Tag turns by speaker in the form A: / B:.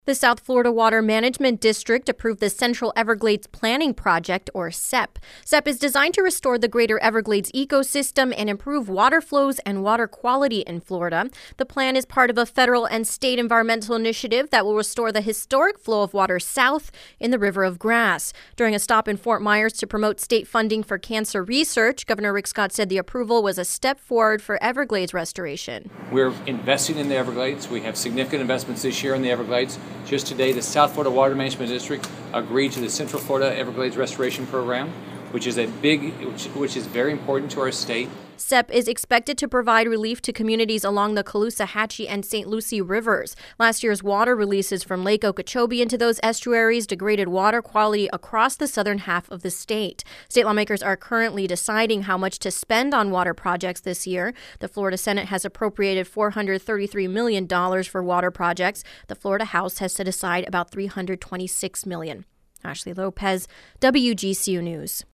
A: The South Florida Water Management District approved the Central Everglades Planning Project, or CEP. CEP is designed to restore the Greater Everglades ecosystem and improve water flows and water quality in Florida. The plan is part of a federal and state environmental initiative that will restore the historic flow of water south in the River of Grass. During a stop in Fort Myers to promote state funding for cancer research, Governor Rick Scott said the approval was a step forward for Everglades restoration.
B: We're investing in the Everglades. We have significant investments this year in the Everglades. Just today, the South Florida Water Management District agreed to the Central Florida Everglades Restoration Program, which is very important to our state.
A: CEP is expected to provide relief to communities along the Caloosahatchee and St. Lucie rivers. Last year's water releases from Lake Okeechobee into those estuaries degraded water quality across the southern half of the state. State lawmakers are currently deciding how much to spend on water projects this year. The Florida Senate has appropriated $433 million for water projects. The Florida House has set aside about $326 million. Ashley Lopez, WGCU News.